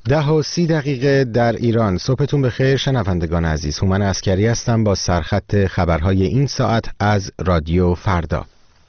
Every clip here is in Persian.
10:30 در ایران. صبحتون بخیر شنوندگان عزیز. هومن عسکری هستم با سرخط خبرهای این ساعت از رادیو فردا.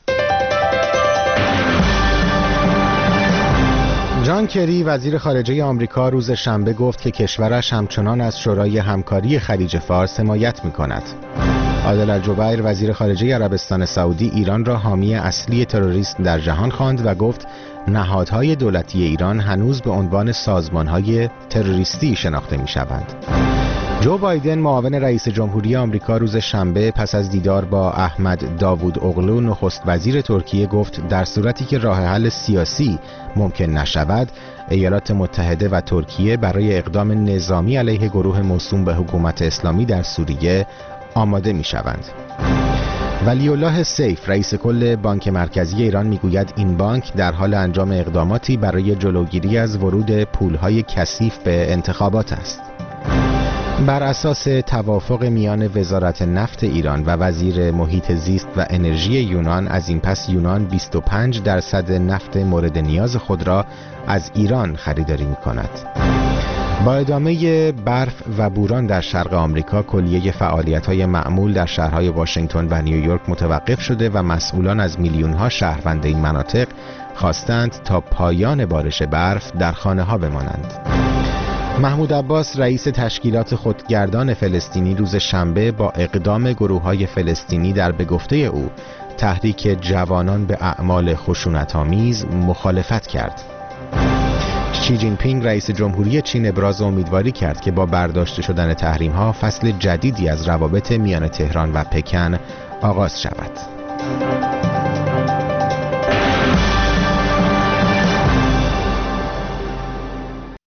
جان کری وزیر خارجه آمریکا روز شنبه گفت که کشورش همچنان از شورای همکاری خلیج فارس حمایت می‌کند. عادل الجبیر وزیر خارجه عربستان سعودی ایران را حامی اصلی تروریسم در جهان خواند و گفت نهادهای دولتی ایران هنوز به عنوان سازمانهای تروریستی شناخته می‌شوند. جو بایدن معاون رئیس جمهوری آمریکا روز شنبه پس از دیدار با احمد داوود اوغلو نخست وزیر ترکیه گفت در صورتی که راه حل سیاسی ممکن نشود، ایالات متحده و ترکیه برای اقدام نظامی علیه گروه موسوم به حکومت اسلامی در سوریه آماده می‌شوند. ولی الله سیف رئیس کل بانک مرکزی ایران میگوید این بانک در حال انجام اقداماتی برای جلوگیری از ورود پولهای کثیف به انتخابات است. بر اساس توافق میان وزارت نفت ایران و وزیر محیط زیست و انرژی یونان، از این پس یونان 25% نفت مورد نیاز خود را از ایران خریداری می‌کند. با ادامه برف و بوران در شرق آمریکا، کلیه فعالیت‌های معمول در شهرهای واشنگتن و نیویورک متوقف شده و مسئولان از میلیون‌ها شهروند این مناطق خواستند تا پایان بارش برف در خانه‌ها بمانند. محمود عباس رئیس تشکیلات خودگردان فلسطینی روز شنبه با اقدام گروه‌های فلسطینی در به گفته او تحریک جوانان به اعمال خشونت‌آمیز مخالفت کرد. شی جین پینگ رئیس جمهوری چین ابراز امیدواری کرد که با برداشته شدن تحریم‌ها فصل جدیدی از روابط میان تهران و پکن آغاز شود.